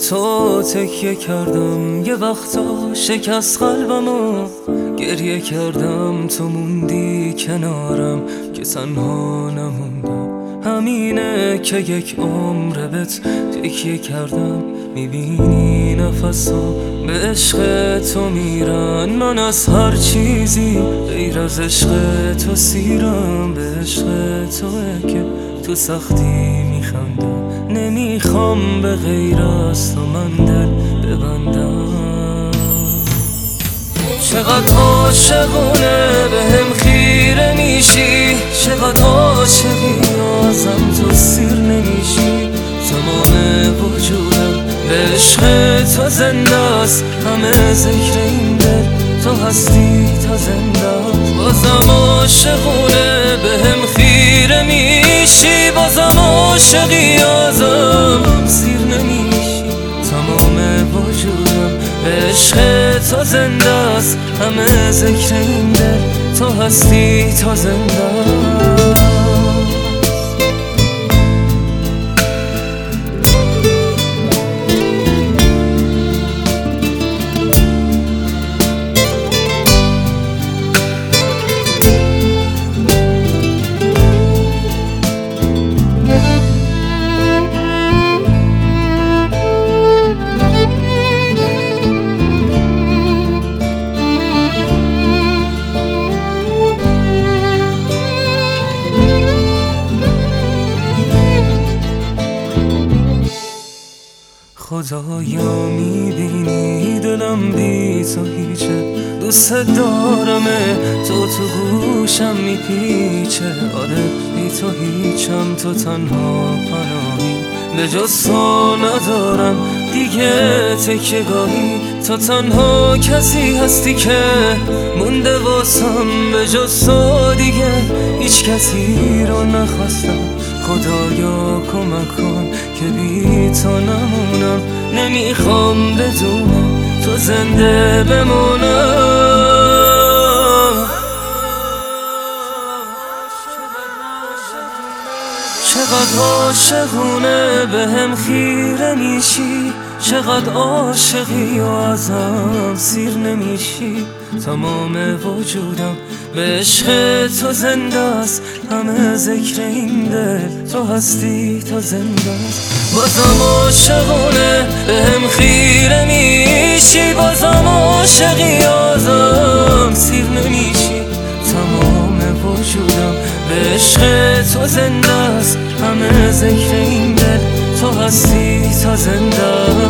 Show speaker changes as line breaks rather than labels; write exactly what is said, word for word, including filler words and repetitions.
تو تکیه کردم، یه وقتا شکست قلبمو گریه کردم. تو موندی کنارم که تنها نموندم. همینه که یک عمر بهت تکیه کردم. میبینی نفسا به عشق تو میرن. من از هر چیزی غیر از عشق تو سیرم. به عشق توه که تو سختی میخندم. نمیخوام به غیر از تو من دل ببندم. چقدر عاشقونه به هم خیره میشی، چقدر عاشقی ازم تو سیر نمیشی. تمام وجودم به عشق تو زنده است، همه ذکر این دل تو هستی تا زنده است. بازم عاشقونه به هم خیره میشی، بازم عاشقی ازم سیر نمیشی. تمام وجودم به عشق تو زنده است، همه ذکر این دل تو هستی تا زنده است. خدایا میبینی دلم بی تو هیچه، دوست دارمه تو تو گوشم میپیچه. آره بی تو هیچم، تو تنها پناهی، به جز تو ندارم دیگه تکیه گاهی. تو تنها کسی هستی که مونده واسم، به جز تو دیگه هیچ کسی رو نخواستم. خدایا کمک کن که بی تو نمونم. نمیخوام بدونم تو زنده بمونم. چقدر عاشقونه به هم خیره میشی، چقدر عاشقی و ازم سیر نمیشی. تمام وجودم به عشق تو زنده است، همه ذکر این دل تو هستی تا زنده است. بازم عاشقونه به هم خیره میشی، بازم عاشقی ازم سیر نمیشی. تمام وجودم به عشق تو زنده است، همه ذکر این دل تو هستی تا زنده است.